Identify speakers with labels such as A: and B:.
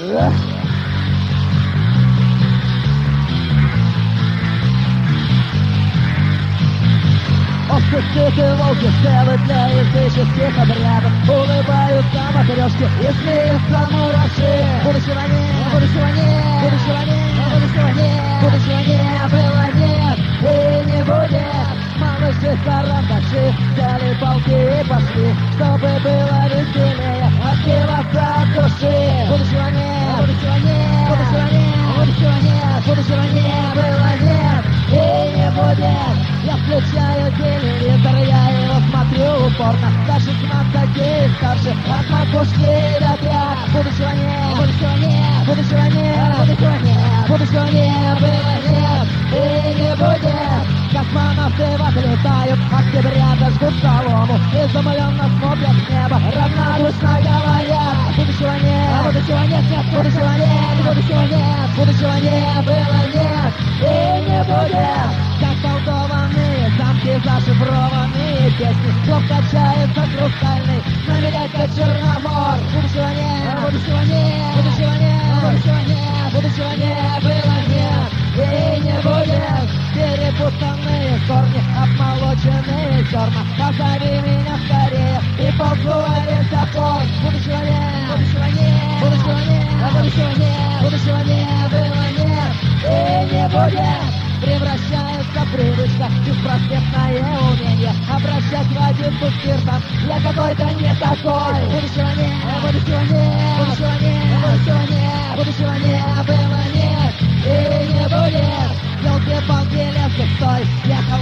A: Острые волки стрелы для языческих обрядов. Улыбаются матрешки и смеются мураши. Будущего нет, будущего нет, будущего нет, будущего нет, будущего не было, нет и не будет. Малыши карандаши взяли палки и пошли, чтобы было веселее отбиваться от души. Будущего нет, будущего нет, будущего нет, будущего нет, будущего не было, нет и не будет. Я включаю телевизор, я его смотрю упорно. Даже 17 и старше, от макушки до пят. Будущего нет, будущего нет, будущего нет, будущего нет, будущего не было, нет и не будет. Космонавты отлетают, октября жгут солому. Изумленно смотрят в небо, равнодушно говорят. Будущего нет, будущего нет, нет, будущего нет, будущего нет, будущего не было, нет и не будет. Как колдованные замки, зашифрованные песни, слов качается хрустальный, наведется Черномор. Будущего нет, будущего нет, будущего нет, будущего нет, будущего не было, нет и не будет. Перепутанные корни, обмолоченные зерна, позови меня скорее и позволь запор. Будущего нет, будущего нет, будущего нет, будущего нет, будущего не было, нет и не будет. Превращается привычка в беспросветное умение обращать в один спиртом. Я какой-то не такой. Будущего нет, будущего нет, будущего нет, будущего нет, будущего не было, нет и не будет. Елки-палки, лес густой, я